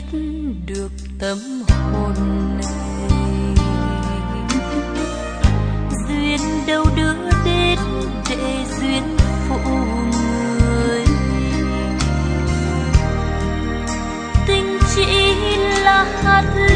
được tâm hồn này. Duyên đâu đưa đến để duyên phụ người, tình chỉ là hạt